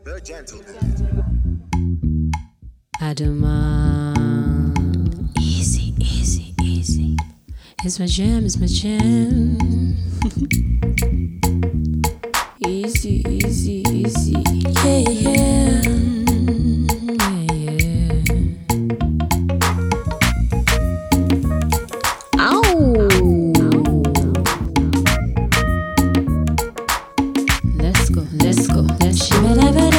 The gentle. Adama. Easy, easy, easy. It's my jam, it's my jam. Easy, easy, easy. Yeah, yeah. Yeah, yeah. Ow! Let's go, let's go, let's go.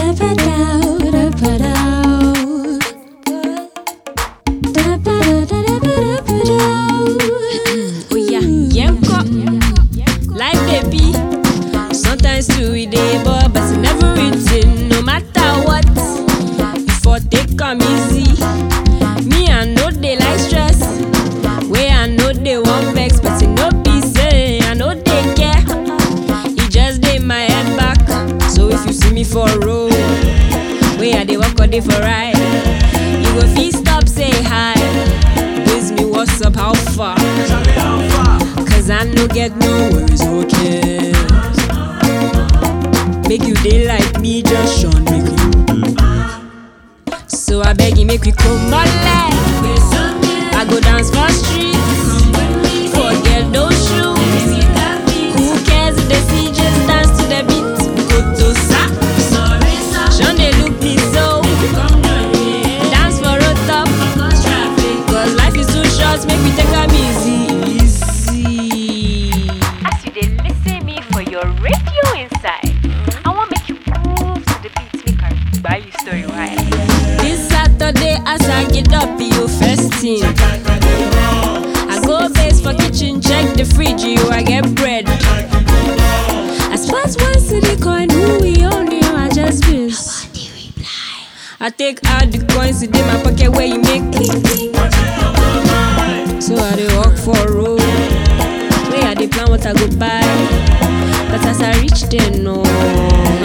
Oh yeah, Yanko. Life baby. Sometimes too we dey but it's never written. No matter what, before take come easy. Me I know they like stress. Way I know they want vex, but it no be say I know they care. It just dey my head back. So if you see me for a road, way I dey walk or dey for ride, you go feel stop say hi. Biz me what's up, how far? Cause I no get no worries, okay. Make you dey like me, just shun make you. So I beg you, make we come on I go dance for street, forget those shoes. Who cares if they see, just dance to the beat. Go to sa, shun they look me so. Dance for a top, cause life is too short, make we take am easy, easy. As you dey listen me for your radio inside, I want make you move to the beat, make I buy you story why. This Saturday as I get up, you first thing I go base for kitchen, check the fridge, you I get bread. I spot one city coin, who we own you, I just miss. I take out the coins in my pocket where you make it. So I dey walk for road, where I dey plan what I go buy. But as I reach there, no.